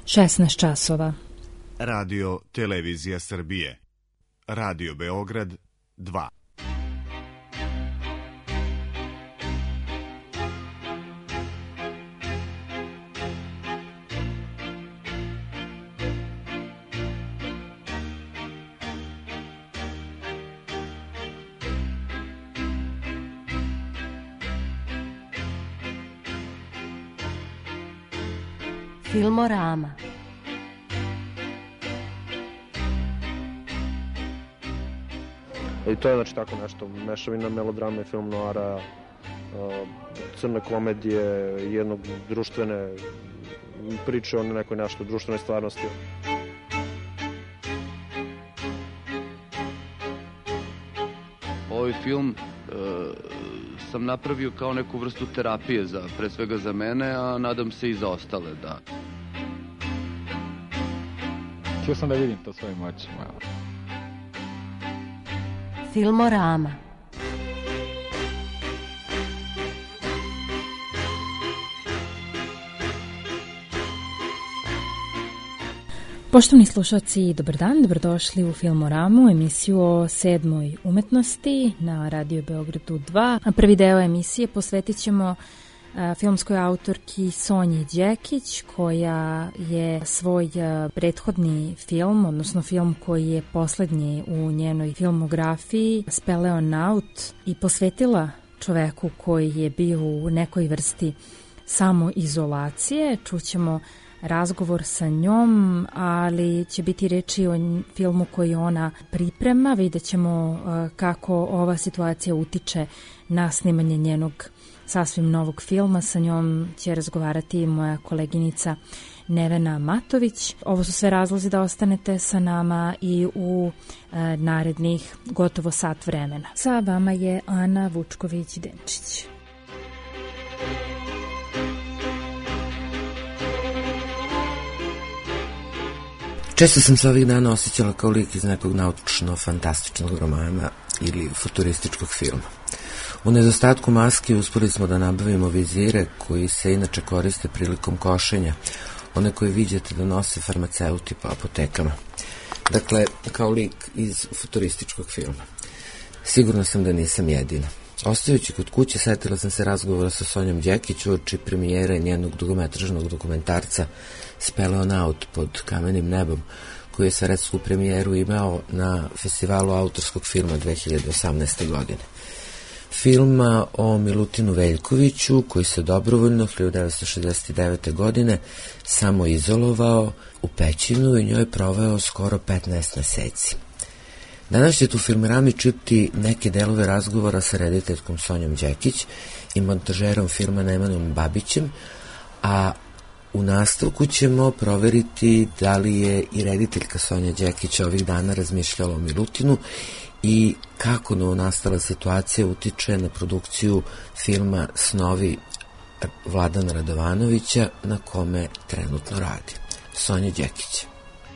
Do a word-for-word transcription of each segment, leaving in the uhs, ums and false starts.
šesnaest časova. Radio Televizija Srbije. Radio Beograd dva. Filmorama. I to je znači tako nešto, mešavina melodrame, film noara, crne komedije, jednog društvene priče o nekoj nešto društvenoj stvarnosti. Ovaj film e, sam napravio kao neku vrstu terapije, za, pre svega za mene, a nadam se i za ostale, da. Htio sam da vidim to svojim očima. Filmorama. Poštovni slušalci, dobar dan, dobrodošli u Filmoramu, emisiju o sedmoj umetnosti na Radio Beogradu dva. Prvi deo emisije posvetit ćemo filmskoj autorki Sonji Đekić, koja je svoj prethodni film, odnosno film koji je poslednji u njenoj filmografiji, Speleonaut, i posvetila čoveku koji je bio u nekoj vrsti samoizolacije. Čućemo razgovor sa njom, ali će biti reči o filmu koji ona priprema. Vidjet ćemo kako ova situacija utiče na snimanje njenog sasvim novog filma. Sa njom će razgovarati moja koleginica Nevena Matović. Ovo su sve razlozi da ostanete sa nama i u e, narednih gotovo sat vremena. Sa vama je Ana Vučković-Denčić. Često sam se ovih dana osjećala kao lik iz nekog naučno-fantastičnog romana ili futurističkog filma. U nedostatku maski uspeli smo da nabavimo vizire koji se inače koriste prilikom košenja, one koje viđate da nose farmaceuti po apotekama. Dakle, kao lik iz futurističkog filma. Sigurno sam da nisam jedina. Ostajući kod kuće, setila sam se razgovora sa Sonjom Đekić uoči premijere njenog dugometražnog dokumentarca Speleonaut pod kamenim nebom, koji je svetsku premijeru imao na festivalu autorskog filma dve hiljade osamnaeste. godine. Filma o Milutinu Veljkoviću, koji se dobrovoljno hiljadu devetsto šezdeset devete. godine samo izolovao u pećinu i njoj proveo skoro petnaest meseci. Danas ćete u Filmorami čuti neke delove razgovora sa rediteljkom Sonjom Đekić i montažerom filma Nemanom Babićem, a u nastavku ćemo proveriti da li je i rediteljka Sonja Đekić ovih dana razmišljala o Milutinu i kako novonastala situacija utiče na produkciju filma Snovi Vladana Radovanovića, na kome trenutno radi. Sonja Đekić.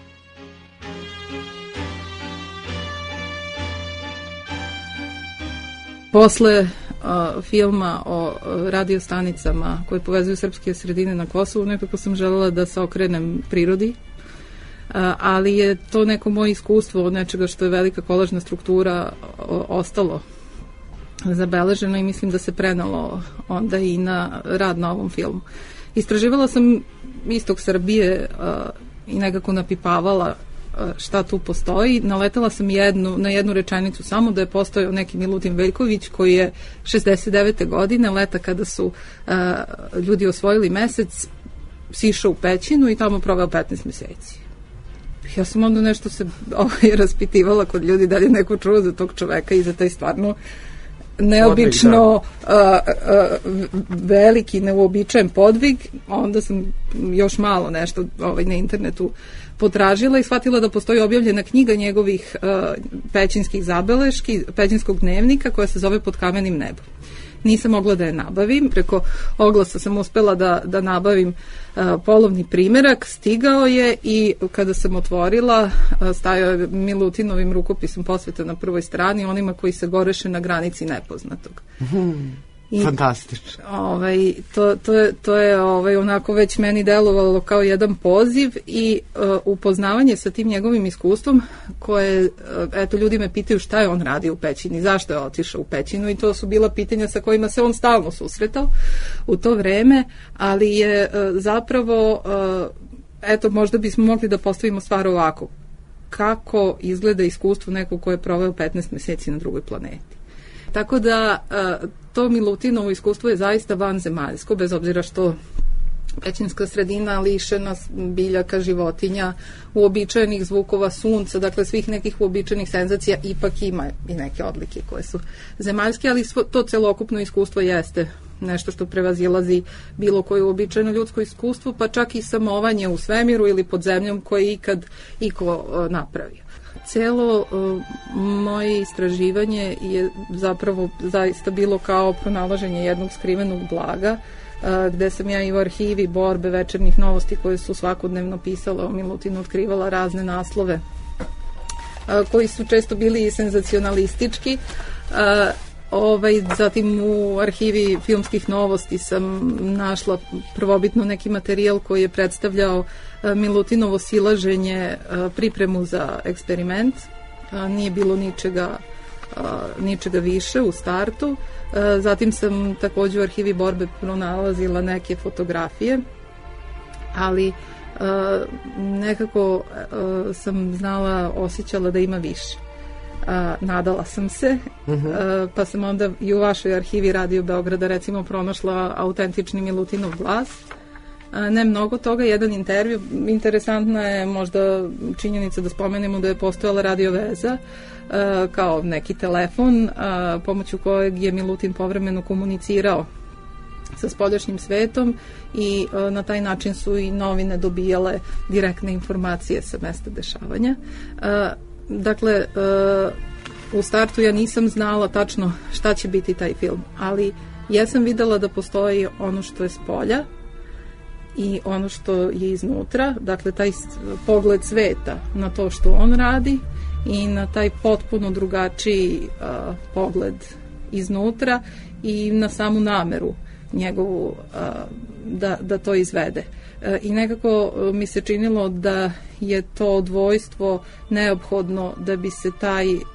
Posle uh, filma o radio stanicama koje povezuju srpske sredine na Kosovu, nekako sam želela da se okrenem prirodi, uh, ali je to neko moje iskustvo od nečega što je velika kolažna struktura o, ostalo zabeleženo i mislim da se prenalo onda i na rad na ovom filmu. Istraživala sam istok Srbije uh, i nekako napipavala šta tu postoji. Naletela sam jednu, na jednu rečenicu samo da je postojao neki Milutin Veljković koji je šezdeset devete. godine, leta kada su uh, ljudi osvojili mesec, sišao u pećinu i tamo proveo petnaest meseci. Ja sam onda nešto se ovaj, raspitivala kod ljudi da li je neko čuo za tog čoveka i za taj stvarno neobično uh, uh, veliki, neuobičajen podvig. Onda sam još malo nešto ovaj, na internetu potražila i shvatila da postoji objavljena knjiga njegovih uh, pećinskih zabeleški, pećinskog dnevnika, koja se zove Pod kamenim nebom. Nisam mogla da je nabavim, preko oglasa sam uspela da, da nabavim uh, polovni primerak, stigao je i kada sam otvorila, uh, stajao je Milutinovim rukopisom posveta na prvoj strani, onima koji se goreše na granici nepoznatog. Hmm. I, fantastično. Ovaj, to, to je, to je ovaj, onako već meni delovalo kao jedan poziv i uh, upoznavanje sa tim njegovim iskustvom koje, uh, eto, ljudi me pitaju šta je on radio u Pećini, zašto je otišao u Pećinu i to su bila pitanja sa kojima se on stalno susretao u to vreme, ali je uh, zapravo, uh, eto, možda bismo mogli da postavimo stvar ovako. Kako izgleda iskustvo nekog ko je proveo petnaest meseci na drugoj planeti. Tako da to Milutinovo iskustvo je zaista vanzemaljsko, bez obzira što pećinska sredina lišena biljaka, životinja, uobičajenih zvukova sunca, dakle svih nekih uobičajenih senzacija, ipak ima i neke odlike koje su zemaljske, ali to celokupno iskustvo jeste nešto što prevazilazi bilo koje uobičajeno ljudsko iskustvo, pa čak i samovanje u svemiru ili pod zemljom koje je ikad iko napravio. Celo uh, moje istraživanje je zapravo zaista bilo kao pronalaženje jednog skrivenog blaga, uh, gde sam ja i u arhivi borbe večernjih novosti koje su svakodnevno pisale o Milutinu otkrivala razne naslove uh, koji su često bili i senzacionalistički. Uh, Ovaj, zatim u arhivi filmskih novosti sam našla prvobitno neki materijal koji je predstavljao Milutinovo silaženje, pripremu za eksperiment. Nije bilo ničega, ničega više u startu. Zatim sam takođe u arhivi borbe pronalazila neke fotografije, ali nekako sam znala, osjećala da ima više. Uh, nadala sam se, uh-huh. uh, pa sam onda i u vašoj arhivi Radio Beograda recimo pronašla autentični Milutinov glas. Uh, ne mnogo toga, jedan intervju. Interesantna je možda činjenica da spomenemo da je postojala radio veza uh, kao neki telefon uh, pomoću kojeg je Milutin povremeno komunicirao sa spoljašnjim svetom i uh, na taj način su i novine dobijale direktne informacije sa mesta dešavanja. Uh, Dakle, uh, u startu ja nisam znala tačno šta će biti taj film, ali ja sam videla da postoji ono što je s polja i ono što je iznutra, dakle taj pogled sveta na to što on radi i na taj potpuno drugačiji uh, pogled iznutra i na samu nameru njegovu uh, da, da to izvede. I nekako mi se činilo da je to dvojstvo neophodno da bi se taj uh,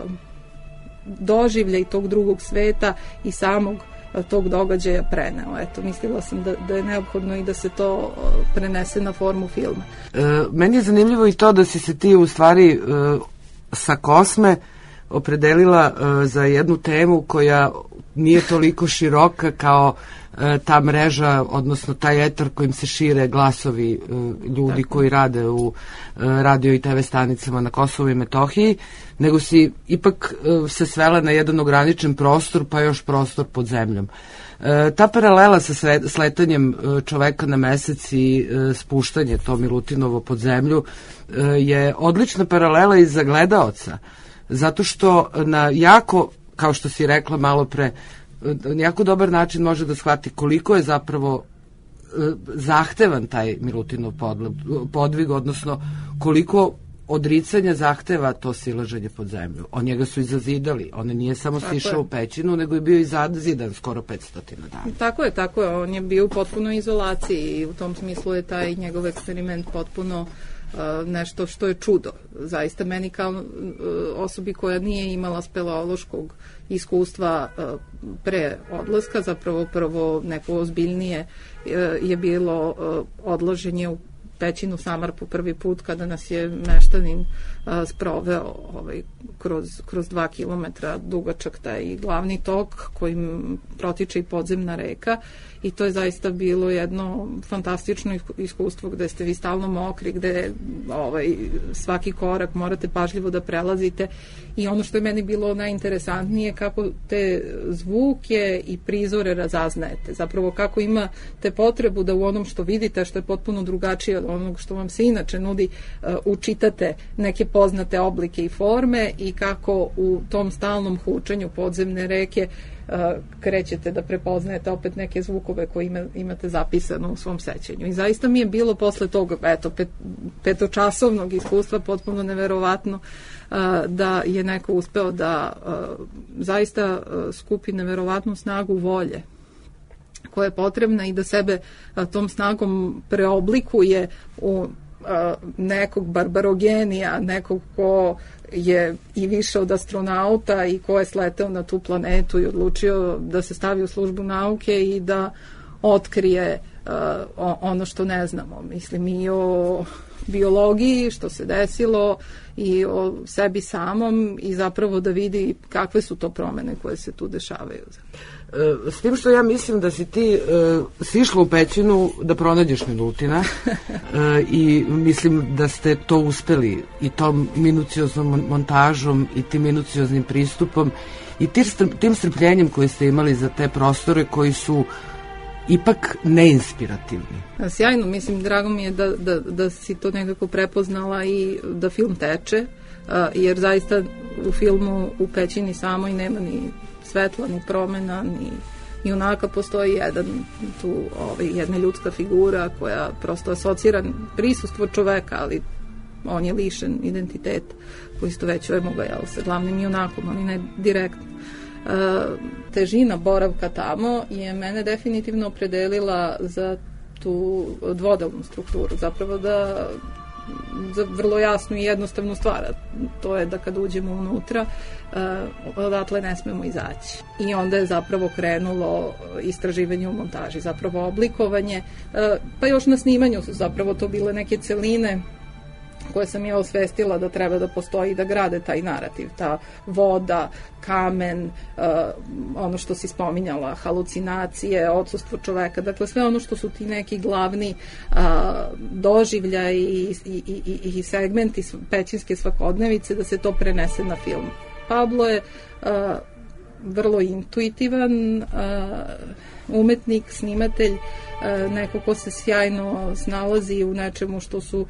doživljaj tog drugog sveta i samog uh, tog događaja preneo. Eto, mislila sam da, da je neophodno i da se to uh, prenese na formu filma. E, meni je zanimljivo i to da si se ti u stvari uh, sa Kosme opredelila uh, za jednu temu koja nije toliko široka kao ta mreža, odnosno taj etar kojim se šire glasovi ljudi koji rade u radio i te ve stanicama na Kosovu i Metohiji, nego si ipak se svela na jedan ograničen prostor, pa još prostor pod zemljom. Ta paralela sa sletanjem čoveka na mesec i spuštanje to Milutinovo pod zemlju je odlična paralela i za gledaoca, zato što na jako, kao što si rekla malo pre, jako dobar način može da shvati koliko je zapravo zahtevan taj Milutinov podvig, odnosno koliko odricanja zahteva to silaženje pod zemlju. On njega su i zazidali. On nije samo sišao u pećinu, nego je bio i zazidan skoro petsto dana. Tako je, tako je. On je bio u potpunoj izolaciji i u tom smislu je taj njegov eksperiment potpuno uh, nešto što je čudo. Zaista meni kao uh, osobi koja nije imala speleološkog iskustva uh, pre odlaska, zapravo prvo neko ozbiljnije uh, je bilo uh, odlaženje u Pećinu Samarpu prvi put kada nas je meštanin a, sproveo ovaj, kroz, kroz dva kilometra dugačak taj glavni tok kojim protiče i podzemna reka i to je zaista bilo jedno fantastično iskustvo gde ste vi stalno mokri, gde ovaj, svaki korak morate pažljivo da prelazite i ono što je meni bilo najinteresantnije kako te zvuke i prizore razaznajete, zapravo kako imate potrebu da u onom što vidite, što je potpuno drugačije od onog što vam se inače nudi, uh, učitate neke poznate oblike i forme i kako u tom stalnom hučanju podzemne reke krećete da prepoznajete opet neke zvukove koje ima, imate zapisano u svom sećanju. I zaista mi je bilo posle tog eto, pet, petočasovnog iskustva potpuno neverovatno da je neko uspeo da zaista skupi neverovatnu snagu volje koja je potrebna i da sebe tom snagom preoblikuje u nekog barbarogenija, nekog ko je i više od astronauta i ko je sleteo na tu planetu i odlučio da se stavi u službu nauke i da otkrije uh, ono što ne znamo. Mislim i o biologiji, što se desilo, i o sebi samom i zapravo da vidi kakve su to promene koje se tu dešavaju. S tim što ja mislim da si ti uh, sišla u pećinu da pronađeš Milutina uh, i mislim da ste to uspeli i tom minucioznom montažom i tim minucioznim pristupom i tim strpljenjem koje ste imali za te prostore koji su ipak neinspirativni. Sjajno, mislim, drago mi je da, da, da si to nekako prepoznala i da film teče, jer zaista u filmu u pećini samoj nema ni svetla, ni promena, ni junaka, postoji jedan tu ovaj, jedna ljudska figura koja prosto asocira prisustvo čoveka, ali on je lišen identitet koji istovećujemo ga, jel, sa glavnim junakom, ali ne direktno. Težina boravka tamo je mene definitivno opredelila za tu dvodelnu strukturu, zapravo da za vrlo jasnu i jednostavnu stvar, to je da kad uđemo unutra odatle ne smemo izaći. I onda je zapravo krenulo istraživanje u montaži, zapravo oblikovanje, pa još na snimanju su zapravo to bile neke celine koje sam ja osvestila da treba da postoji i da grade taj narativ, ta voda, kamen, uh, ono što si spominjala, halucinacije, odsustvo čoveka, dakle sve ono što su ti neki glavni uh, doživljaji i, i, i, i segmenti pećinske svakodnevice, da se to prenese na film. Pablo je uh, vrlo intuitivan uh, umetnik, snimatelj, neko ko se sjajno snalazi u nečemu što su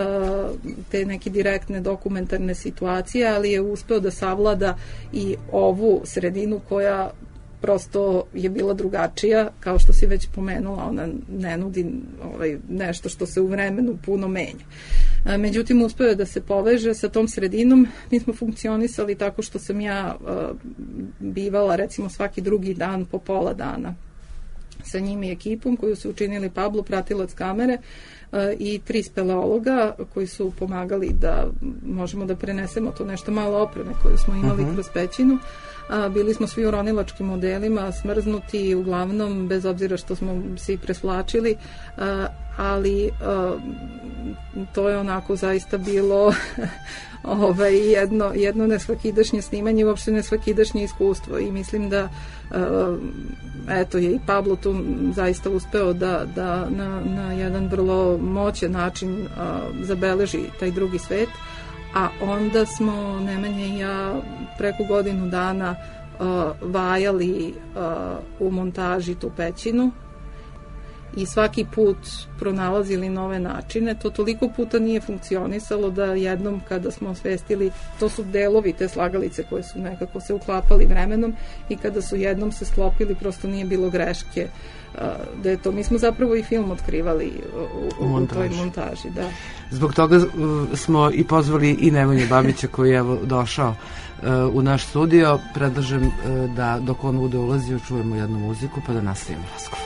te neke direktne dokumentarne situacije, ali je uspeo da savlada i ovu sredinu koja prosto je bila drugačija, kao što si već pomenula, ona ne nudi ovaj, nešto što se u vremenu puno menja. Međutim, uspeo je da se poveže sa tom sredinom. Mi smo funkcionisali tako što sam ja bivala recimo svaki drugi dan po pola dana sa njim i ekipom koju su učinili Pablo, pratilac kamere, i tri speleologa koji su pomagali da možemo da prenesemo to nešto malo opreme koju smo imali uh-huh. kroz pećinu. A, bili smo svi u ronilačkim modelima, smrznuti uglavnom, bez obzira što smo svi presvlačili, a, ali a, to je onako zaista bilo ovaj, jedno, jedno nesvakidašnje snimanje, uopšte nesvakidašnje iskustvo, i mislim da a, eto je i Pablo tu zaista uspeo da, da na, na jedan vrlo moćan način a, zabeleži taj drugi svet. A onda smo Nemanja i ja preko godinu dana uh, vajali uh, u montaži tu pećinu i svaki put pronalazili nove načine. To toliko puta nije funkcionisalo da jednom kada smo osvestili, to su delovi te slagalice koje su nekako se uklapali vremenom, i kada su jednom se sklopili prosto nije bilo greške. Da je to, mi smo zapravo i film otkrivali u, u, u toj montaži, da. Zbog toga uh, smo i pozvali i Nemanju Babića koji je evo došao uh, u naš studio. Predlažem uh, da dok on bude ulazio čujemo jednu muziku pa da nastavimo razgovor.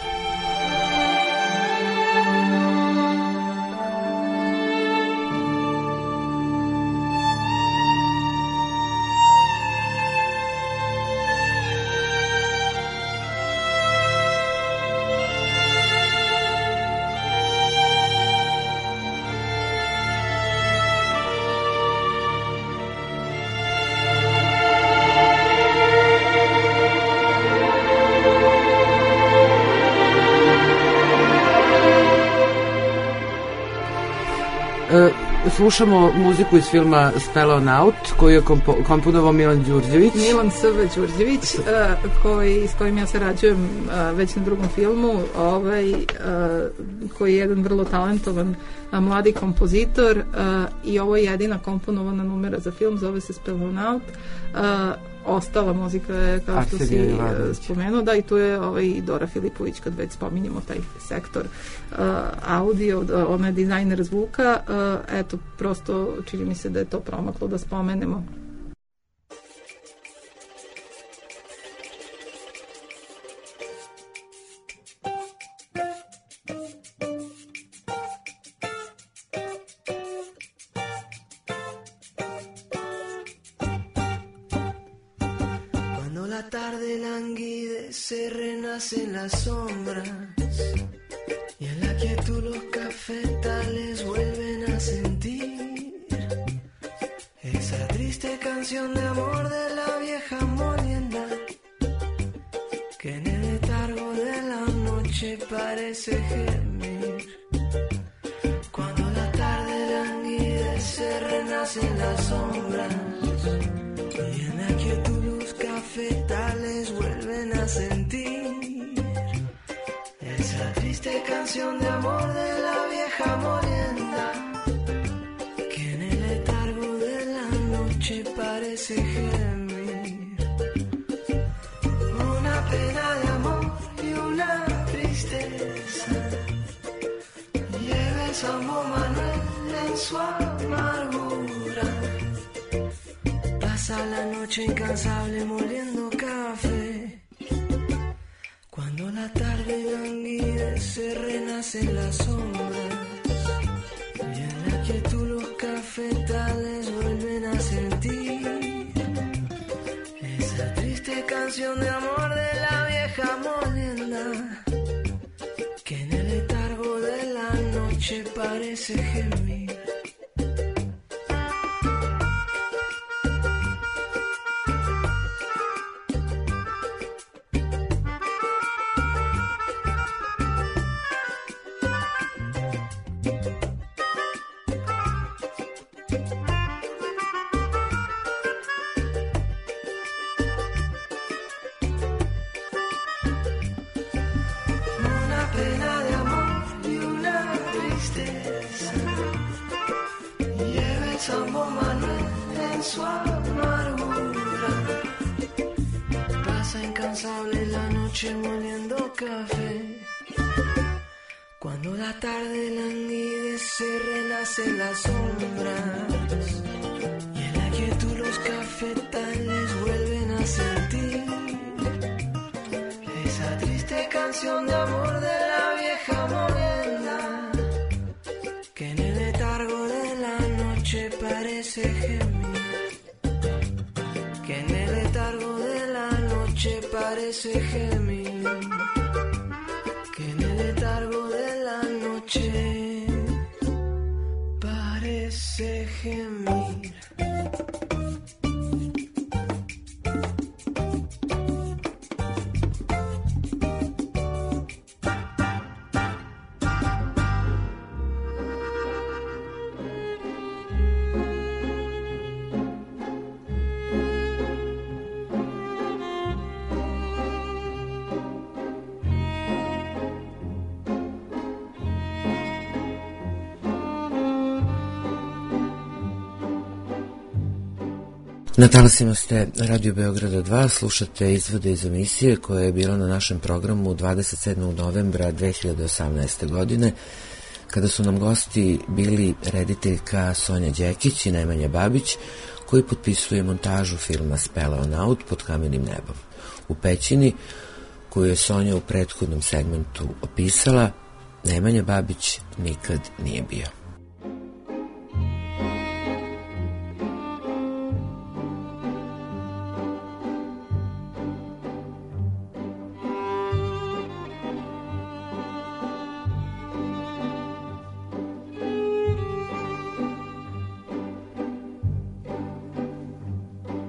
slušamo muziku iz filma Spell on Out, koju je kompo, komponovao Milan Đurđević. Milan S V Đurđević, uh, koji, s kojim ja sarađujem uh, već na drugom filmu, ovaj, uh, koji je jedan vrlo talentovan uh, mladi kompozitor, uh, i ovo je jedina komponovana numera za film, zove se Spell on Out. Uh, ostala muzika je, kao što si uh, spomenuo, da, i tu je ovaj, Dora Filipović, kad već spominjemo taj sektor uh, audio, ona je dizajner zvuka, uh, eto, prosto čini mi se da je to promaklo da spomenemo. Se renacen las sombras y en la quietud los cafetales vuelven a sentir esa triste canción de amor de la vieja molienda que en el letargo de la noche parece gemir. Cuando la tarde languidece renacen las sombras y en la quietud los cafetales vuelven a sentir esa triste canción de amor de la vieja molienda que en el letargo de la noche parece gemir. Una pena de amor y una tristeza lleva el San Manuel en su amargura. Pasa la noche incansable moliendo café. Cuando la tarde languidece renacen las sombras y en la quietud los cafetales vuelven a sentir esa triste canción de amor de la vieja molienda que en el letargo de la noche parece gemir. Moliendo café. Cuando la tarde languidece renacen las sombras y en la quietud los cafetales vuelven a sentir esa triste canción de amor de la vieja molienda que en el letargo de la noche parece gemir, que en el letargo de la noche parece gemir, que en el letargo de la noche parece gemir. Na talasima ste Radio Beograda dva, slušate izvode iz emisije koja je bila na našem programu dvadeset sedmog novembra dve hiljade osamnaeste. godine, kada su nam gosti bili rediteljka Sonja Đekić i Nemanja Babić, koji potpisuje montažu filma Spell on Out pod kamenim nebom. U pećini, koju je Sonja u prethodnom segmentu opisala, Nemanja Babić nikad nije bio.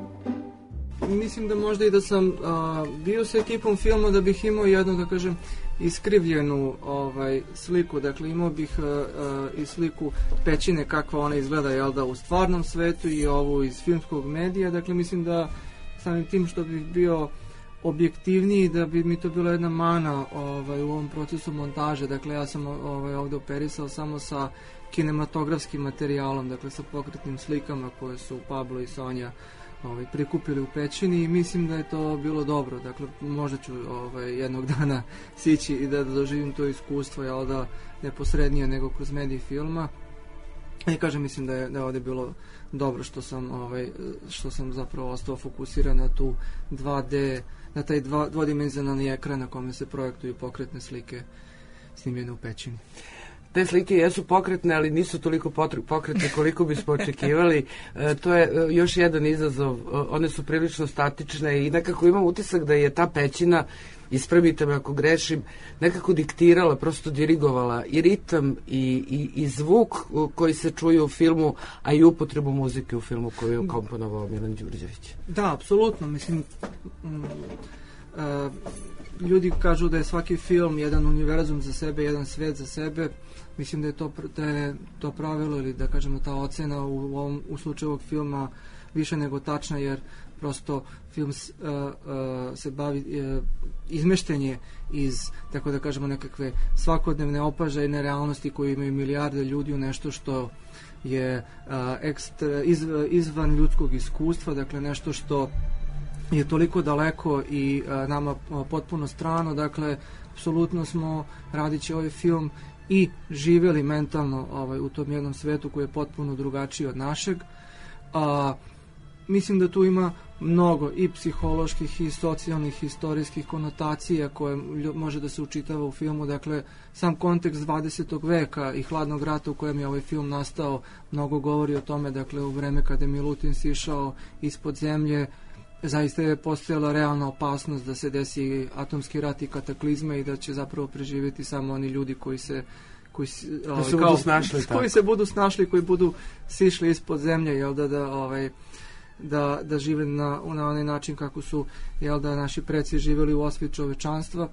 Mislim da možda i da sam a, bio sa ekipom filma da bih imao jedno, da kažem, iskrivljenu ovaj, sliku, dakle imao bih uh, uh, i sliku pećine kakva ona izgleda, jel da, u stvarnom svetu i ovu iz filmskog medija, dakle mislim da samim tim što bih bio objektivniji, da bi mi to bila jedna mana ovaj, u ovom procesu montaže, dakle ja sam ovaj, ovde operisao samo sa kinematografskim materijalom, dakle sa pokretnim slikama koje su Pablo i Sonja ovaj, prikupili u pećini i mislim da je to bilo dobro, dakle možda ću ovaj, jednog dana sići i da doživim to iskustvo, jel da, neposrednije nego kroz medij filma. I kažem, mislim da je, da je ovde bilo dobro što sam, ovaj, što sam zapravo ostao fokusiran na tu dva D, na taj dva, dvodimenzionalni ekran na kome se projektuju pokretne slike snimljene u pećini. Te slike jesu pokretne, ali nisu toliko pokretne koliko bismo očekivali. E, to je e, još jedan izazov. E, one su prilično statične i nekako imam utisak da je ta pećina, ispravite me ako grešim, nekako diktirala, prosto dirigovala i ritam i, i, i zvuk koji se čuje u filmu, a i upotrebu muzike u filmu koju je komponovao Milan Đurđević. Da, apsolutno. Mislim, mm, uh, ljudi kažu da je svaki film jedan univerzum za sebe, jedan svet za sebe. Mislim da je to, da je to pravilo ili da kažemo ta ocena u, ovom, u slučaju ovog filma više nego tačna, jer prosto film uh, uh, se bavi uh, izmeštenje iz, tako da kažemo, nekakve svakodnevne opažajne realnosti koje imaju milijarde ljudi u nešto što je uh, ekstra, iz, izvan ljudskog iskustva, dakle nešto što je toliko daleko i uh, nama uh, potpuno strano, dakle apsolutno smo radići ovaj film i živjeli mentalno ovaj, u tom jednom svetu koji je potpuno drugačiji od našeg. A, mislim da tu ima mnogo i psiholoških i socijalnih historijskih konotacija koje može da se učitava u filmu. Dakle, sam kontekst dvadesetog veka i hladnog rata u kojem je ovaj film nastao mnogo govori o tome, dakle, u vreme kada je Milutin sišao ispod zemlje, zaista je postojala realna opasnost da se desi atomski rat i kataklizme i da će zapravo preživjeti samo oni ljudi koji se koji se, da se kao, budu snašli, koji se budu snašli, koji budu sišli ispod zemlje, jel da, da ovaj da, da žive na, na onaj način kako su, jel da, naši preci živjeli u osvit čovečanstva.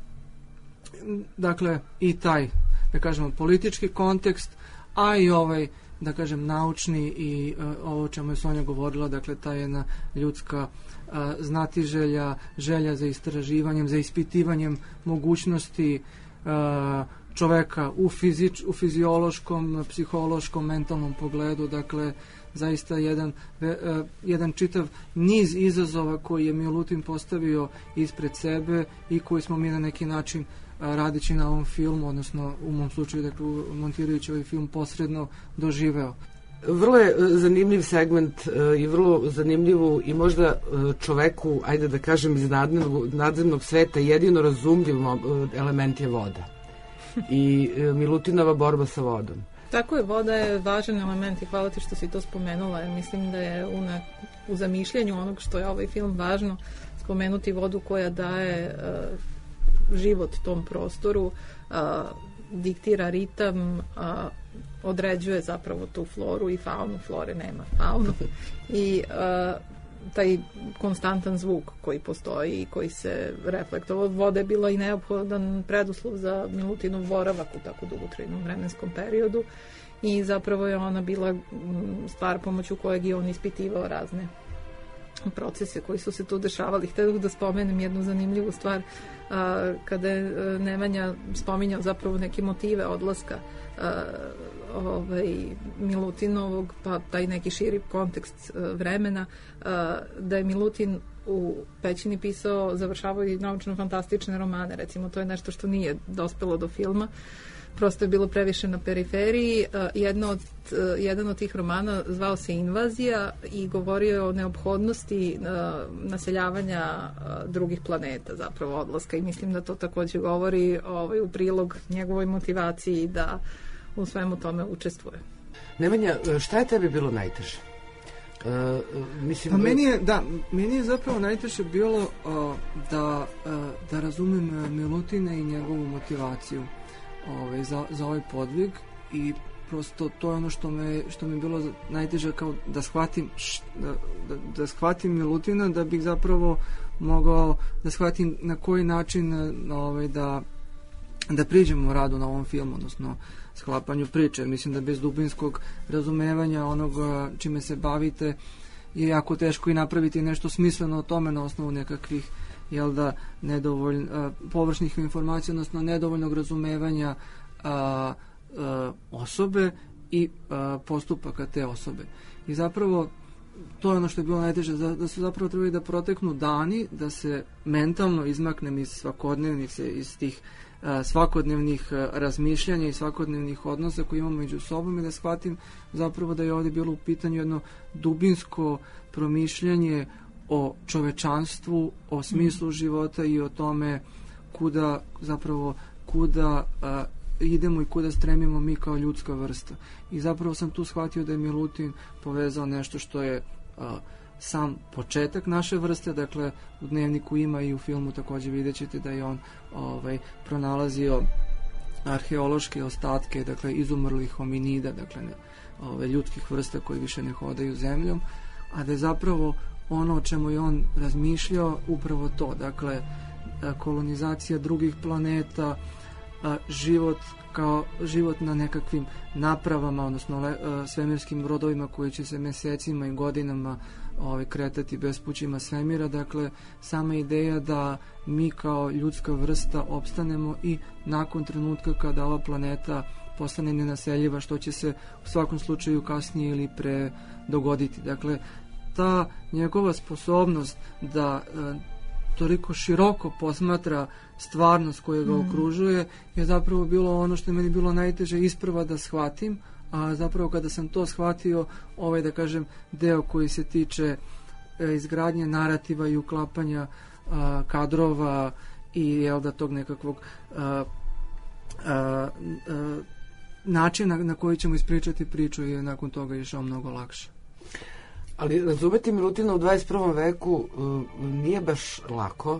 Dakle, i taj, da kažemo, politički kontekst, a i ovaj, da kažem, naučni i uh, ovo o čemu je Sonja govorila, dakle, ta jedna ljudska uh, znatiželja, želja za istraživanjem, za ispitivanjem mogućnosti uh, čoveka u, fizič, u fiziološkom, psihološkom, mentalnom pogledu, dakle, zaista jedan, uh, jedan čitav niz izazova koji je Milutin postavio ispred sebe i koji smo mi na neki način radići na ovom filmu, odnosno u mom slučaju, dakle, montirajući ovaj film posredno doživeo. Vrlo je zanimljiv segment i vrlo zanimljivu i možda čoveku, ajde da kažem, iz nadzemnog, nadzemnog sveta jedino razumljiv element je voda i Milutinova borba sa vodom. Tako je, voda je važan element i hvala ti što si to spomenula, jer mislim da je u, na, u zamišljanju onog što je ovaj film važno spomenuti vodu koja daje uh, život tom prostoru, a, diktira ritam, a, određuje zapravo tu floru i faunu, flore nema faunu i a, taj konstantan zvuk koji postoji i koji se reflektovao. Voda je bila i neophodan preduslov za Milutinov boravak u tako dugotrajnom vremenskom periodu i zapravo je ona bila stvar pomoću kojeg je on ispitivao razne procese koji su se tu dešavali. Htela da spomenem jednu zanimljivu stvar, a, kada je Nemanja spominjao zapravo neke motive odlaska a, ovaj, Milutinovog, pa taj neki širi kontekst a, vremena, a, da je Milutin u pećini pisao, završavao i naučno-fantastične romane, recimo, to je nešto što nije dospelo do filma, prosto je bilo previše na periferiji. Jedno od, jedan od tih romana zvao se Invazija i govorio je o neophodnosti naseljavanja drugih planeta, zapravo odlaska, i mislim da to takođe govori ovaj, u prilog njegovoj motivaciji da u svemu tome učestvuje. Nemanja, šta je tebi bilo najteže? Uh, mislim, pa meni je, da, meni je zapravo najteže bilo uh, da, uh, da razumem Milutina i njegovu motivaciju Ove, za, za ovaj podvig i prosto to je ono što me, što mi je bilo najteže, kao da shvatim š, da, da, da shvatim Milutina, da bih zapravo mogao da shvatim na koji način ove, da da priđemo radu na ovom filmu, odnosno sklapanju priče. Mislim da bez dubinskog razumevanja onoga čime se bavite je jako teško i napraviti nešto smisleno o tome na osnovu nekakvih, jel da, nedovoljno površnih informacija, odnosno nedovoljnog razumevanja a, a, osobe i a, postupaka te osobe. I zapravo to je ono što je bilo najteže, da, da su zapravo trebali da proteknu dani, da se mentalno izmaknem iz svakodnevnice, iz tih a, svakodnevnih a, razmišljanja i svakodnevnih odnosa koje imamo među sobom i da shvatim zapravo da je ovdje bilo u pitanju jedno dubinsko promišljanje o čovečanstvu, o smislu života i o tome kuda zapravo kuda a, idemo i kuda stremimo mi kao ljudska vrsta. I zapravo sam tu shvatio da je Milutin povezao nešto što je a, sam početak naše vrste, dakle u Dnevniku ima i u filmu također vidjet ćete da je on ovaj, pronalazio arheološke ostatke, dakle izumrlih hominida, dakle ne, ove, ljudskih vrsta koji više ne hodaju zemljom, a da je zapravo ono o čemu je on razmišljao upravo to, dakle kolonizacija drugih planeta, život kao život na nekakvim napravama, odnosno svemirskim brodovima koji će se mesecima i godinama ovaj, kretati bespućima svemira, dakle sama ideja da mi kao ljudska vrsta opstanemo i nakon trenutka kada ova planeta postane nenaseljiva, što će se u svakom slučaju kasnije ili pre dogoditi. Dakle, ta njegova sposobnost da e, toliko široko posmatra stvarnost koja ga mm. okružuje je zapravo bilo ono što je meni bilo najteže isprva da shvatim, a zapravo kada sam to shvatio, ovaj da kažem deo koji se tiče e, izgradnje narativa i uklapanja a, kadrova i jel da tog nekakvog a, a, a, načina na koji ćemo ispričati priču je nakon toga išao mnogo lakše. Ali razumeti Milutina u dvadeset prvom veku uh, nije baš lako, uh,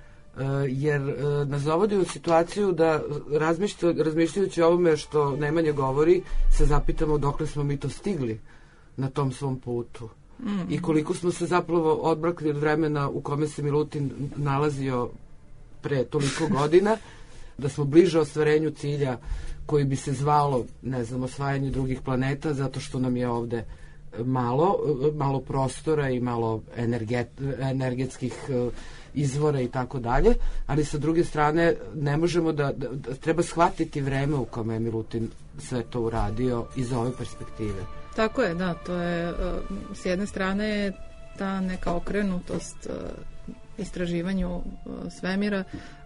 jer uh, nas dovodi u situaciju da razmišljajući o ovome što Nemanja govori, se zapitamo dokle smo mi to stigli na tom svom putu. Mm. I koliko smo se zapravo odbrakli od vremena u kome se Milutin nalazio pre toliko godina, da smo bliže ostvarenju cilja koji bi se zvalo, ne znam, osvajanje drugih planeta, zato što nam je ovde malo, malo prostora i malo energet, energetskih izvora i tako dalje, ali sa druge strane ne možemo da, da, da treba shvatiti vreme u kome je Milutin sve to uradio iz ove perspektive. Tako je, da, to je s jedne strane ta neka okrenutost istraživanju svemira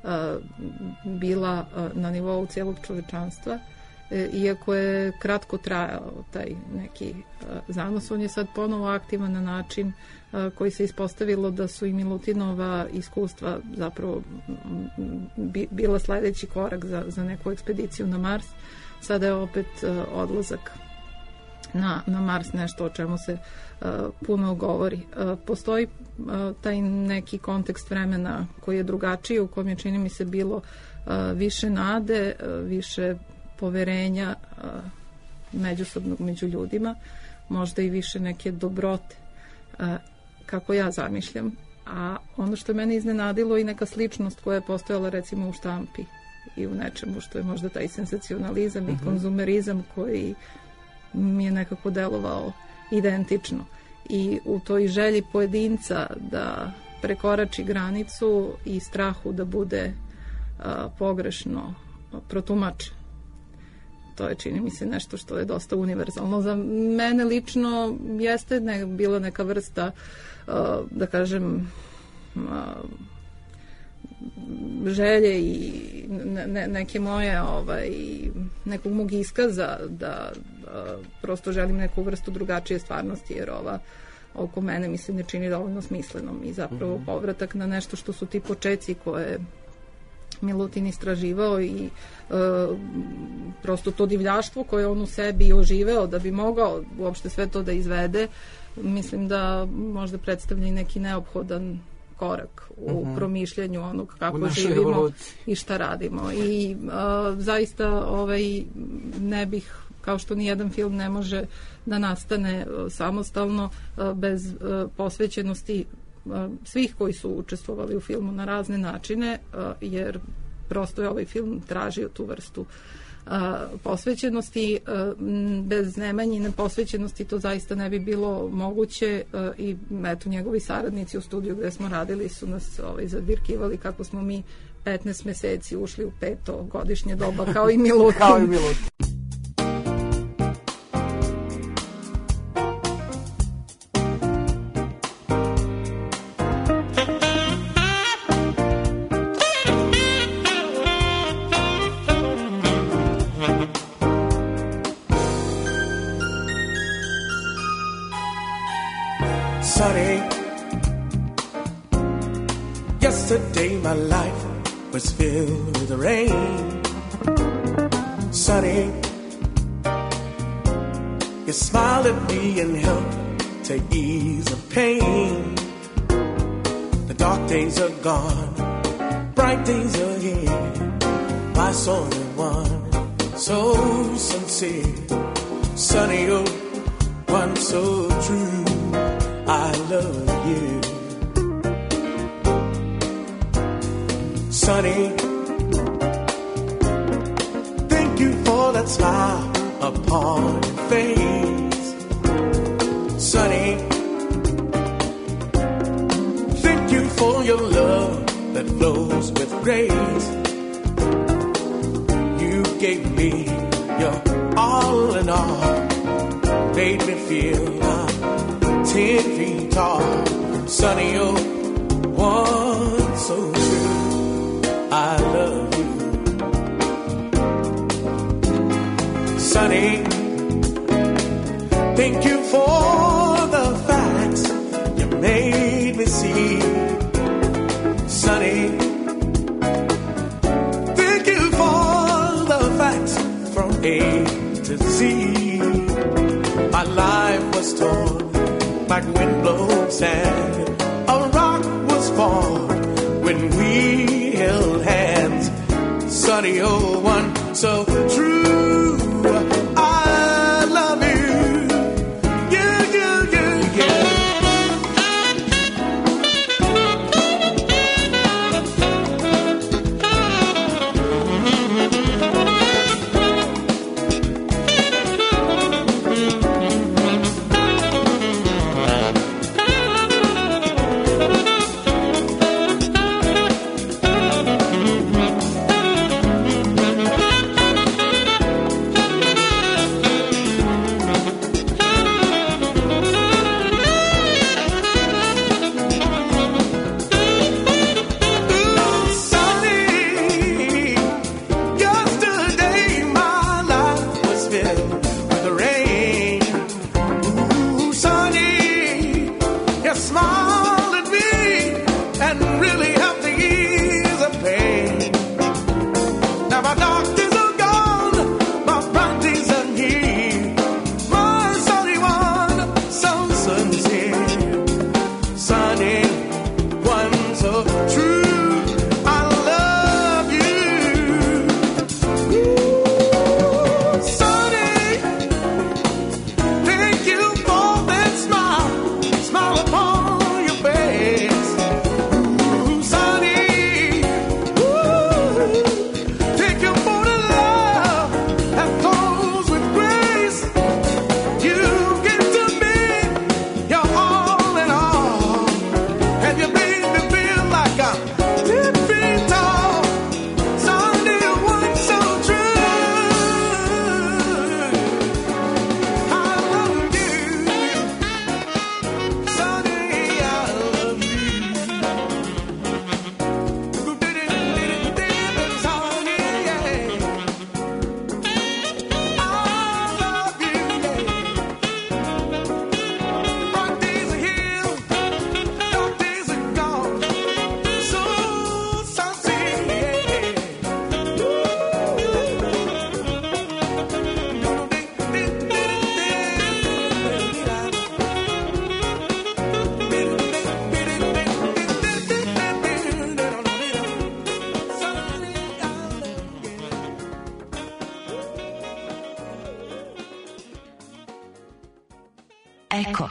bila na nivou cijelog čovečanstva, iako je kratko trajao taj neki zanos, on je sad ponovo aktivan na način koji se ispostavilo da su i Milutinova iskustva zapravo bila sledeći korak za, za neku ekspediciju na Mars. Sada je opet odlazak na, na Mars nešto o čemu se uh, puno govori. Uh, postoji uh, taj neki kontekst vremena koji je drugačiji, u kom je, čini mi se, bilo uh, više nade, uh, više poverenja uh, međusobnog među ljudima, možda i više neke dobrote, uh, kako ja zamišljam. A ono što je mene iznenadilo i neka sličnost koja je postojala recimo u štampi i u nečemu što je možda taj senzacionalizam uh-huh. i konzumerizam koji mi je nekako delovao identično. I u toj želji pojedinca da prekorači granicu i strahu da bude a, pogrešno protumačen. To je, čini mi se, nešto što je dosta univerzalno. Za mene lično jeste ne, bila neka vrsta, a, da kažem, a, želje i ne, neke moje ovaj, nekog mog iskaza da a, prosto želim neku vrstu drugačije stvarnosti, jer ova oko mene mi se ne čini dovoljno smislenom i zapravo mm-hmm. povratak na nešto što su ti počeci koje Milutin istraživao i e, prosto to divljaštvo koje on u sebi oživeo da bi mogao uopšte sve to da izvede, mislim da možda predstavlja i neki neophodan korak u uh-huh. promišljanju onog kako živimo evoluciji. I šta radimo. I a, zaista ovaj, ne bih, kao što ni jedan film ne može da nastane a, samostalno a, bez a, posvećenosti a, svih koji su učestvovali u filmu na razne načine, a, jer prosto je ovaj film tražio tu vrstu posvećenosti. Bez Nemanjine posvećenosti to zaista ne bi bilo moguće i eto, njegovi saradnici u studiju gde smo radili su nas ovaj, zadirkivali kako smo mi petnaest meseci ušli u peto godišnje doba kao i Milutin. Kao i Milutin. Sunny, yesterday my life was filled with rain. Sunny, you smiled at me and helped to ease the pain. The dark days are gone, bright days are here. My only one, so sincere. Sunny, oh, one so true. I love you. Sunny, thank you for that smile upon your face. Sunny, thank you for your love that flows with grace. You gave me your all in all, made me feel like ten feet tall. Sunny, oh, one so true. I love you. Sunny, thank you for the facts you made me see. Sunny, thank you for the facts from A to Z. My life was torn like windblown sand. A rock was formed when we held hands. Sunny, oh, one so true. I love you. You, you, you, you. Eko.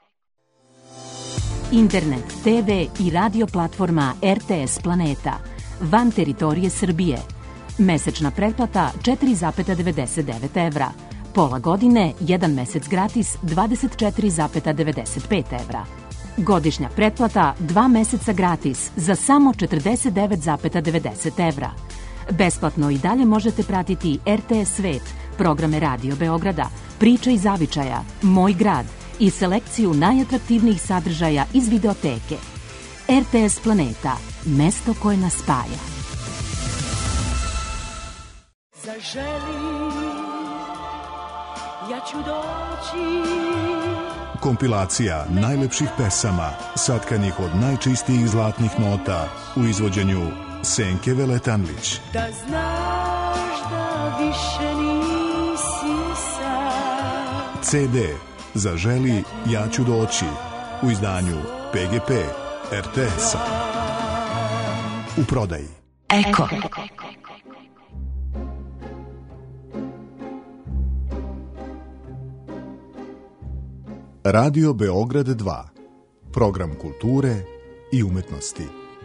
Internet, te ve i radio platforma R T S Planeta. van teritorije Srbije. Mesečna pretplata četiri zarez devedeset devet evra. Pola godine, jedan mesec gratis dvadeset četiri zarez devedeset pet evra. Godišnja pretplata dva meseca gratis za samo četrdeset devet zarez devedeset evra. Besplatno i dalje možete pratiti er te es Svet, programe Radio Beograda, Priče iz zavičaja, Moj grad i selekciju najatraktivnijih sadržaja iz videoteke. er te es Planeta, mesto koje nas spaja. Zaželi, ja ću doći. Kompilacija najlepših pesama, satkanih od najčistijih zlatnih nota u izvođenju Senke Veletanlić. Da znaš da više nisi sam. ce de Zaželi, ja ću doći u izdanju pe ge pe er te es-a. U prodaji. Eko. Radio Beograd dva. Program kulture i umetnosti.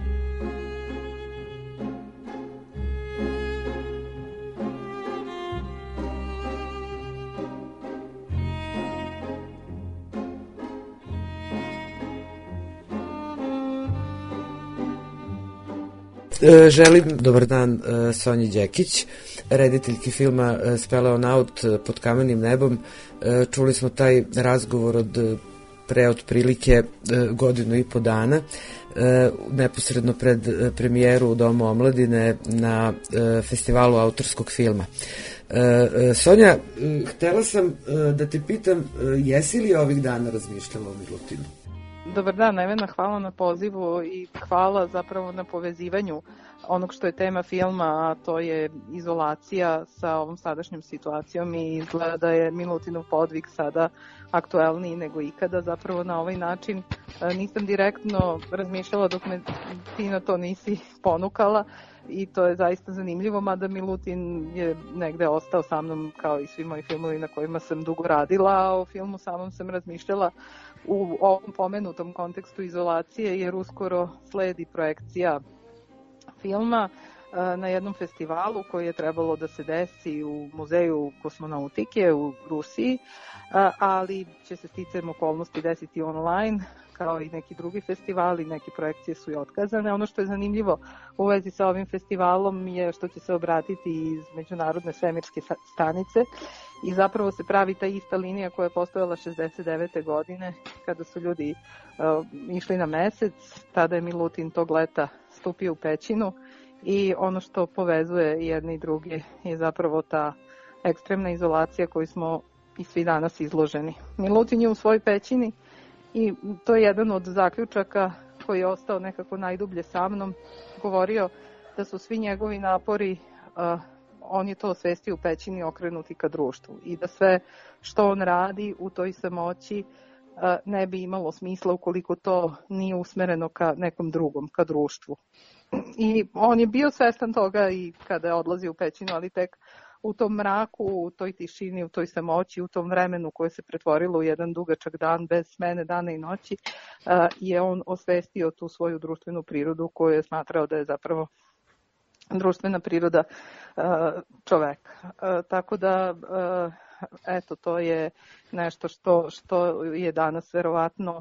Želim dobar dan Sonji Đekić, rediteljki filma Speleonaut pod kamenim nebom. Čuli smo taj razgovor od pre otprilike godinu i po dana, neposredno pred premijeru u Domu omladine na festivalu autorskog filma. Sonja, htela sam da te pitam, jesi li ovih dana razmišljala o Milutinu? Dobar dan, Nevena, hvala na pozivu i hvala zapravo na povezivanju onog što je tema filma, a to je izolacija sa ovom sadašnjom situacijom i izgleda da je Milutinov podvig sada aktuelniji nego ikada. Zapravo na ovaj način nisam direktno razmišljala dok me ti na to nisi ponukala i to je zaista zanimljivo, mada Milutin je negde ostao sa mnom kao i svi moji filmovi na kojima sam dugo radila, a o filmu samom sam razmišljala u ovom pomenutom kontekstu izolacije, jer uskoro sledi projekcija filma na jednom festivalu koji je trebalo da se desi u Muzeju kosmonautike u Rusiji, ali će se sticajem okolnosti desiti online, kao i neki drugi festivali, neke projekcije su i otkazane. Ono što je zanimljivo u vezi sa ovim festivalom je što će se obratiti iz Međunarodne svemirske stanice i zapravo se pravi ta ista linija koja je postojala šezdeset devete godine kada su ljudi uh, išli na mesec. Tada je Milutin tog leta stupio u pećinu i ono što povezuje jedne i druge je zapravo ta ekstremna izolacija koju smo i svi danas izloženi. Milutin je u svojoj pećini i to je jedan od zaključaka koji je ostao nekako najdublje sa mnom, govorio da su svi njegovi napori, uh, on je to osvestio u pećini, okrenuti ka društvu i da sve što on radi u toj samoći uh, ne bi imalo smisla ukoliko to nije usmereno ka nekom drugom, ka društvu. I on je bio svestan toga i kada je odlazio u pećinu, ali tek u tom mraku, u toj tišini, u toj samoći, u tom vremenu koje se pretvorilo u jedan dugačak dan bez smene dana i noći, je on osvestio tu svoju društvenu prirodu koju je smatrao da je zapravo društvena priroda čoveka. Tako da, eto, to je nešto što, što je danas verovatno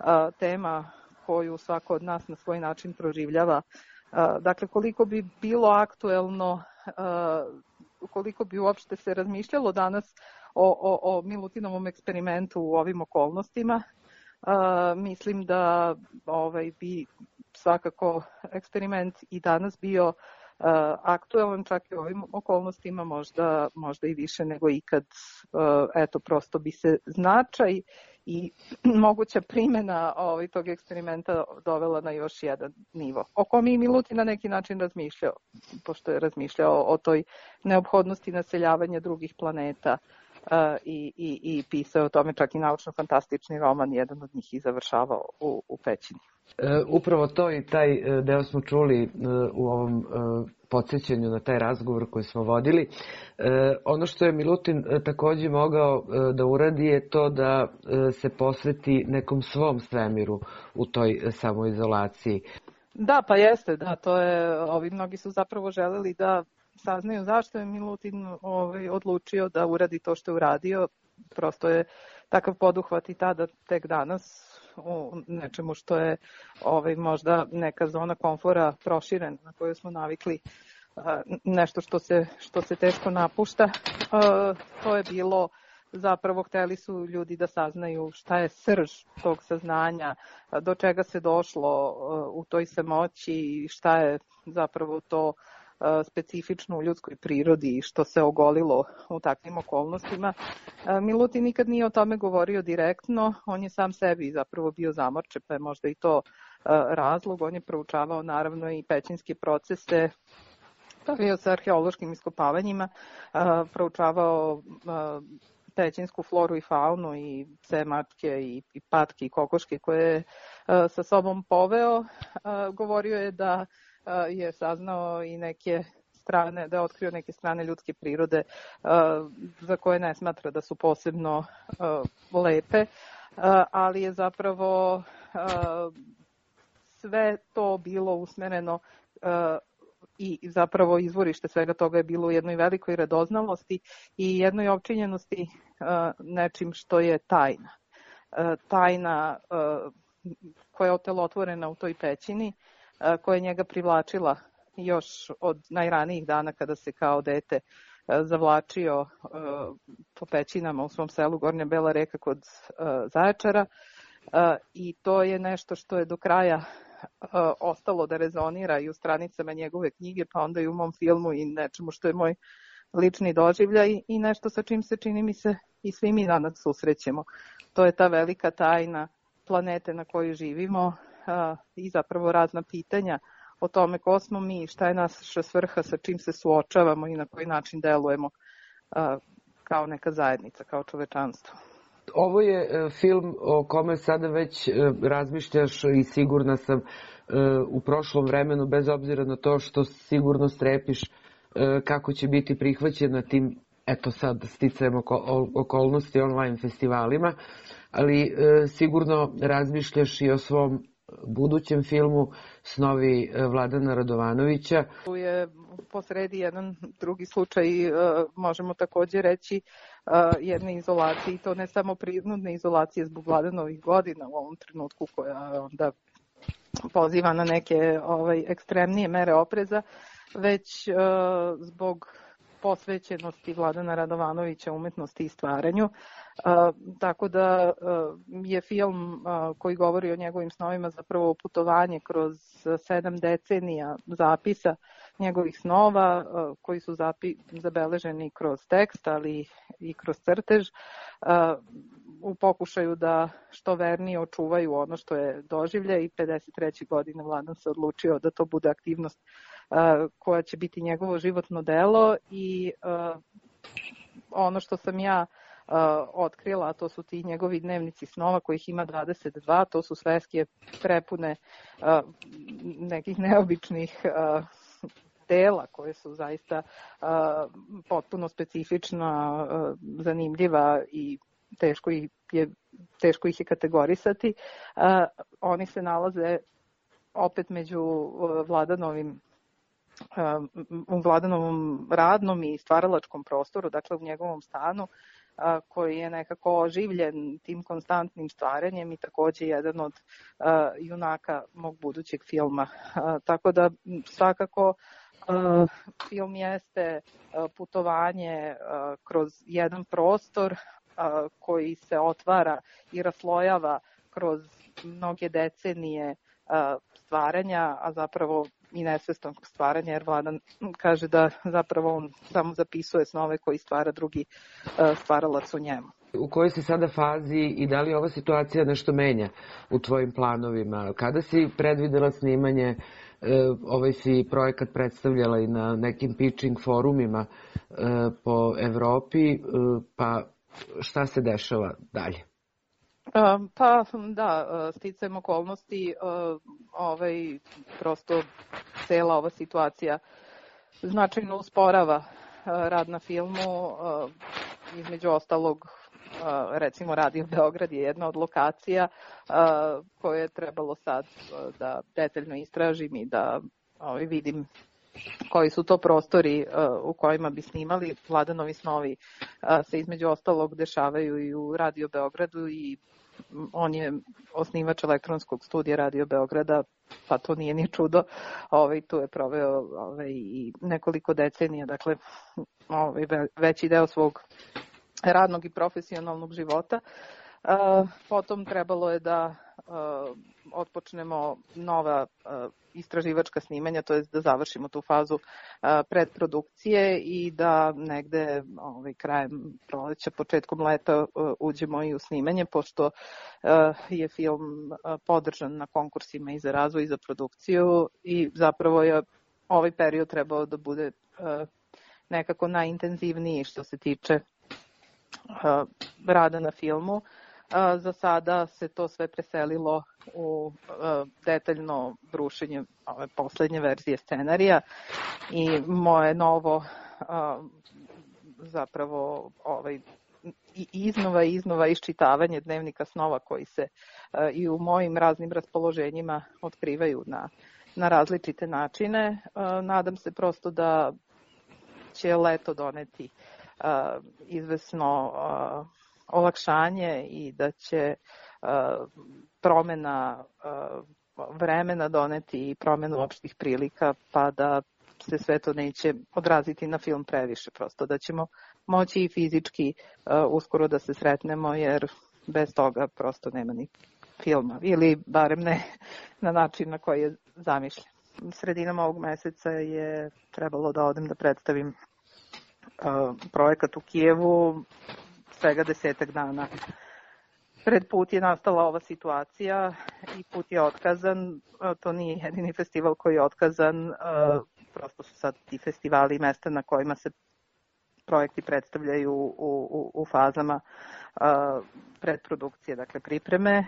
tema koju svako od nas na svoj način proživljava. Dakle, koliko bi bilo aktuelno, koliko bi uopšte se razmišljalo danas o, o, o Milutinovom eksperimentu u ovim okolnostima, mislim da ovaj, bi svakako eksperiment i danas bio Uh, aktualan čak i u ovim okolnostima, možda, možda i više nego ikad. Uh, eto, prosto bi se značaj i moguća primjena ovaj, tog eksperimenta dovela na još jedan nivo. O kom i Milutin na neki način razmišljao, pošto je razmišljao o toj neophodnosti naseljavanja drugih planeta uh, i, i, i pisao o tome čak i naučno-fantastični roman, jedan od njih i završavao u, u pećini. E, upravo to i taj deo smo čuli e, u ovom e, podsjećanju na taj razgovor koji smo vodili. E, ono što je Milutin e, takođe mogao e, da uradi je to da e, se posveti nekom svom svemiru u toj e, samoizolaciji. Da, pa jeste, da, to je, ovi mnogi su zapravo želeli da saznaju zašto je Milutin ovaj, odlučio da uradi to što je uradio. Prosto je takav poduhvat i tada tek danas u nečemu što je ovaj, možda neka zona komfora proširena na koju smo navikli, nešto što se, što se teško napušta. To je bilo, zapravo hteli su ljudi da saznaju šta je srž tog saznanja, do čega se došlo u toj samoći i šta je zapravo to specifično u ljudskoj prirodi i što se ogolilo u takvim okolnostima. Milutin nikad nije o tome govorio direktno, on je sam sebi zapravo bio zamorčen, pa je možda i to razlog. On je proučavao naravno i pećinske procese, bavio se arheološkim iskopavanjima, proučavao pećinsku floru i faunu i pse, mačke i, i patke i kokoške koje je sa sobom poveo. Govorio je da je saznao i neke strane, da je otkrio neke strane ljudske prirode za koje ne smatra da su posebno lepe, ali je zapravo sve to bilo usmereno i zapravo izvorište svega toga je bilo u jednoj velikoj radoznalosti i jednoj opčinjenosti nečim što je tajna. Tajna koja je otelotvorena u toj pećini, koja je njega privlačila još od najranijih dana kada se kao dete zavlačio po pećinama u svom selu Gornja Bela Reka kod Zaječara, i to je nešto što je do kraja ostalo da rezonira i u stranicama njegove knjige, pa onda i u mom filmu i nečemu što je moj lični doživljaj i nešto sa čim se, čini mi se, i svi mi danas susrećemo. To je ta velika tajna planete na kojoj živimo i zapravo razna pitanja o tome ko smo mi, šta je naša svrha, sa čim se suočavamo i na koji način delujemo kao neka zajednica, kao čovečanstvo. Ovo je film o kome sada već razmišljaš i sigurna sam u prošlom vremenu, bez obzira na to što sigurno strepiš kako će biti prihvaćen na tim, eto sad sticajem okolnosti, online festivalima, ali sigurno razmišljaš i o svom budućem filmu Snovi Vladana Radovanovića. Tu je posredi jedan drugi slučaj, možemo takođe reći, jedne izolacije, i to ne samo prinudne izolacije zbog Vladanovih godina u ovom trenutku, koja onda poziva na neke ovaj, ekstremnije mere opreza, već uh, zbog posvećenosti Vladana Radovanovića umetnosti i stvaranju. Uh, tako da uh, je film uh, koji govori o njegovim snovima zapravo putovanje kroz sedam decenija zapisa njegovih snova, uh, koji su zapi, zabeleženi kroz tekst, ali i kroz crtež, uh, u pokušaju da što vernije očuvaju ono što je doživlje, i pedeset treće godine Vladan se odlučio da to bude aktivnost uh, koja će biti njegovo životno delo, i uh, ono što sam ja uh, otkrila, a to su ti njegovi dnevnici snova, kojih ima dvadeset dva, to su sveske prepune uh, nekih neobičnih uh, dela koje su zaista uh, potpuno specifična, uh, zanimljiva i teško ih je, teško ih je kategorisati. Uh, oni se nalaze opet među uh, Vladanovim u Vladanovom radnom i stvaralačkom prostoru, dakle u njegovom stanu, a, koji je nekako oživljen tim konstantnim stvaranjem i takođe jedan od a, junaka mog budućeg filma. A, tako da svakako a, film jeste a, putovanje a, kroz jedan prostor a, koji se otvara i raslojava kroz mnoge decenije a, stvaranja, a zapravo i nesvesnog stvaranja, jer Vladan kaže da zapravo on samo zapisuje snove koji stvara drugi stvaralac u njemu. U kojoj si sada fazi i da li ova situacija nešto menja u tvojim planovima? Kada si predvidela snimanje, ovaj si projekat predstavljala i na nekim pitching forumima po Evropi, pa šta se dešava dalje? Pa da, sticajem okolnosti, ovaj, prosto cela ova situacija značajno usporava rad na filmu, između ostalog recimo Radio Beograd je jedna od lokacija koje je trebalo sad da detaljno istražim i da vidim koji su to prostori u kojima bi snimali. Vladanovi snovi se između ostalog dešavaju i u Radio Beogradu i on je osnivač elektronskog studija Radio Beograda, pa to nije ni čudo. Ovaj, tu je proveo ovaj, i nekoliko decenija, dakle ovaj, veći deo svog radnog i profesionalnog života. Uh, potom trebalo je da uh, otpočnemo nova uh, istraživačka snimanja, to je da završimo tu fazu uh, predprodukcije i da negde ovaj, krajem proleća, početkom leta uh, uđemo i u snimanje, pošto uh, je film uh, podržan na konkursima i za razvoj i za produkciju i zapravo je ovaj period trebao da bude uh, nekako najintenzivniji što se tiče uh, rada na filmu. Uh, za sada se to sve preselilo u uh, detaljno brušenje ove poslednje verzije scenarija i moje novo uh, zapravo ovaj, i iznova i iznova iščitavanje dnevnika snova koji se uh, i u mojim raznim raspoloženjima otkrivaju na, na različite načine. Uh, nadam se prosto da će leto doneti uh, izvesno uh, olakšanje i da će uh, promena uh, vremena doneti i promenu opštih prilika, pa da se sve to neće odraziti na film previše, prosto da ćemo moći i fizički uh, uskoro da se sretnemo, jer bez toga prosto nema ni filma, ili barem ne na način na koji je zamišljen. Sredinom ovog meseca je trebalo da odem da predstavim uh, projekat u Kijevu, svega desetak dana. Pred put je nastala ova situacija i put je otkazan. To nije jedini festival koji je otkazan. Prosto su sad ti festivali i mesta na kojima se projekti predstavljaju u, u, u fazama predprodukcije, dakle pripreme.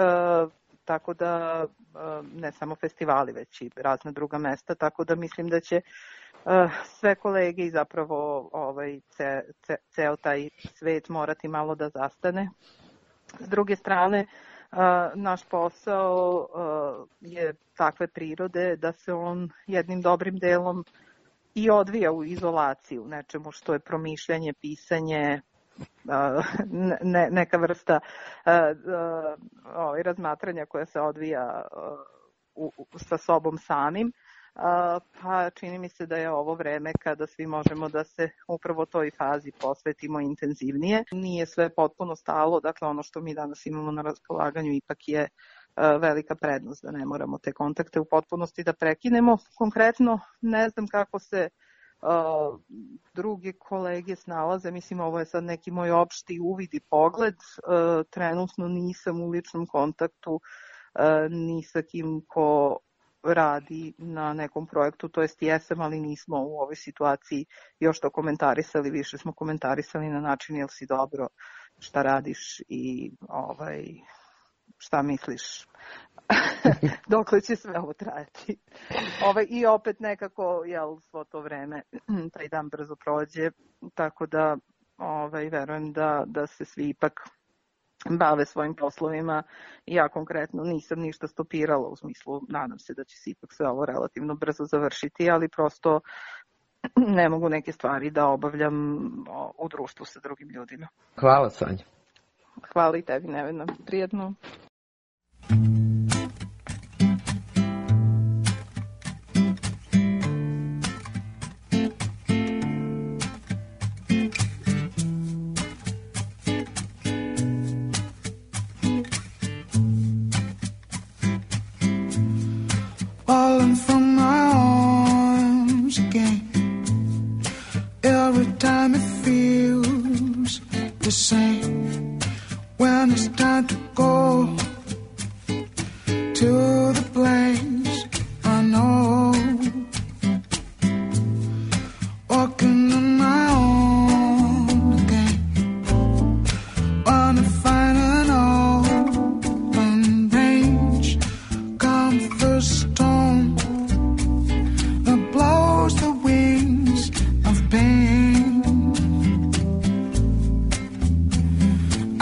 Tako da ne samo festivali, već i razna druga mesta. Tako da mislim da će Uh, sve kolege i zapravo ovaj, ce, ce, ceo taj svet morati malo da zastane. S druge strane, uh, naš posao uh, je takve prirode da se on jednim dobrim delom i odvija u izolaciji, u nečemu što je promišljanje, pisanje, uh, ne, neka vrsta uh, uh, ovaj, razmatranja koja se odvija uh, u, u, sa sobom samim. Uh, pa čini mi se da je ovo vreme kada svi možemo da se upravo toj fazi posvetimo intenzivnije. Nije sve potpuno stalo, dakle ono što mi danas imamo na raspolaganju ipak je uh, velika prednost da ne moramo te kontakte u potpunosti da prekinemo. Konkretno ne znam kako se uh, druge kolege snalaze, mislim ovo je sad neki moj opšti uvid i pogled. Uh, trenutno nisam u ličnom kontaktu uh, ni sa kim ko radi na nekom projektu, to jest jesam, ali nismo u ovoj situaciji još to komentarisali, više smo komentarisali na način jel si dobro, šta radiš i ovaj, šta misliš, dokle će sve ovo trajati. Ovaj, I opet nekako, jel, svo to vreme, taj dan brzo prođe, tako da ovaj, verujem da, da se svi ipak bave svojim poslovima i ja konkretno nisam ništa stopirala, u smislu nadam se da će se ipak sve ovo relativno brzo završiti, ali prosto ne mogu neke stvari da obavljam u društvu sa drugim ljudima. Hvala, Sanja. Hvala i tebi, Nevena. Prijetno. Falling from my arms again. Every time it feels the same. When it's time to go to the place I know. Walking on my own again. Wanna find an open range. Come the storm that blows the wings of pain.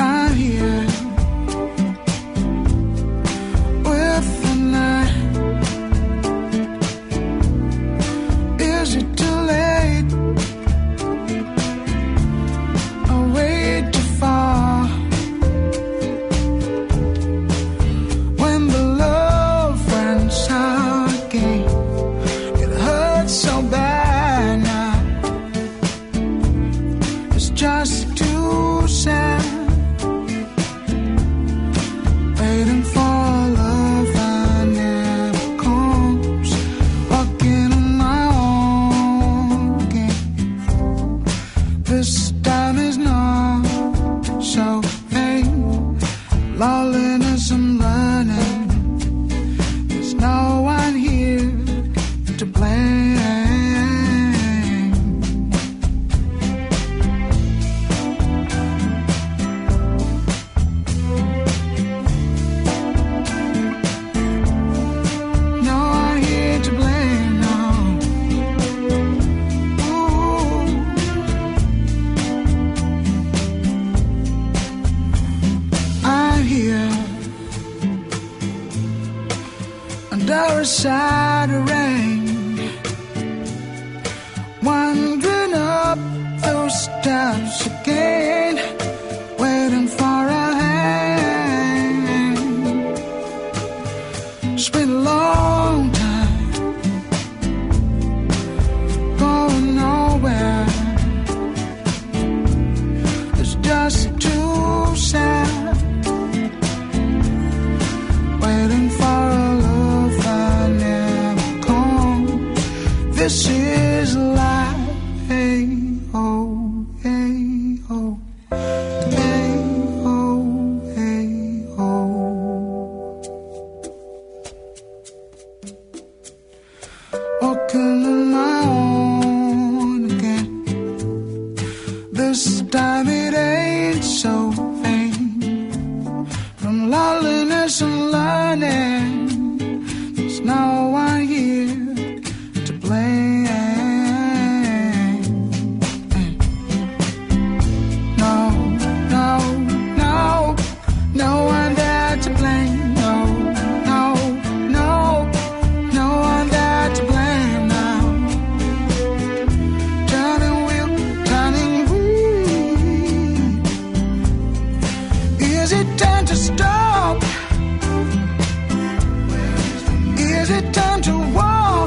loneliness and learning. There's no one here to blame. No one here to blame, no. Ooh. I'm here under a shadow rain, wandering up those steps again, waiting for a hand. It's been a long time, going nowhere. It's just too sad, waiting for a love that never comes. This is life. Hey, oh, hey, oh, hey, oh, hey, oh. Walking on my own again. This time it ain't so vain. From loneliness and learning, there's no one here to blame. No, no, no, no one there to blame. No, no, no, no one there to blame now. Turning wheel, turning wheel. Is it time to stop? Is it time to walk?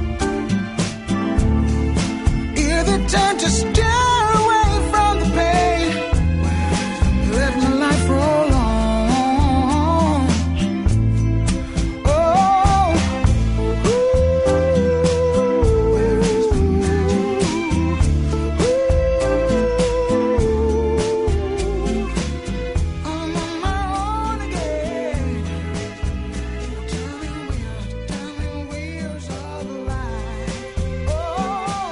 Is it time to steer away from the pain? Let my life roll on. Oh, where is the man? I'm on my own again. Turning wheels, turning wheels of life. Oh.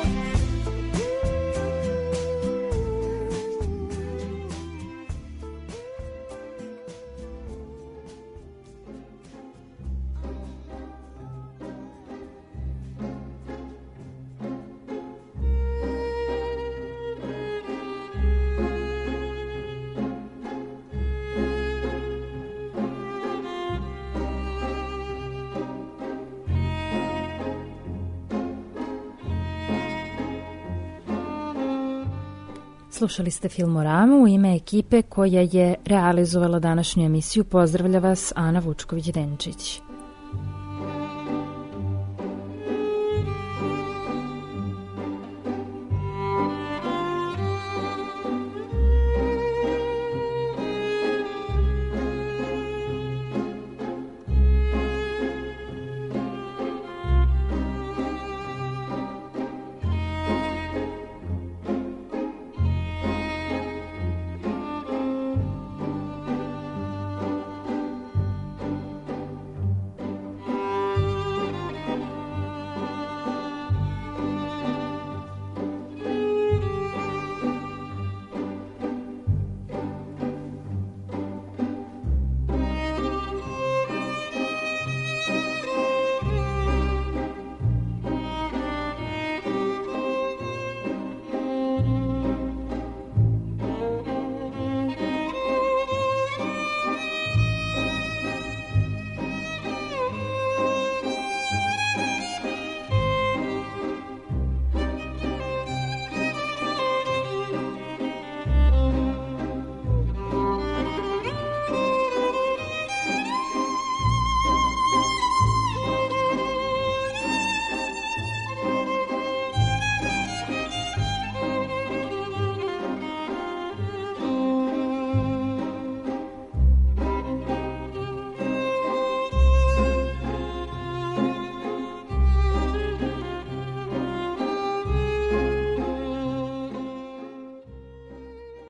Slušali ste Filmoramu. U ime ekipe koja je realizovala današnju emisiju pozdravlja vas Ana Vučković-Denčić.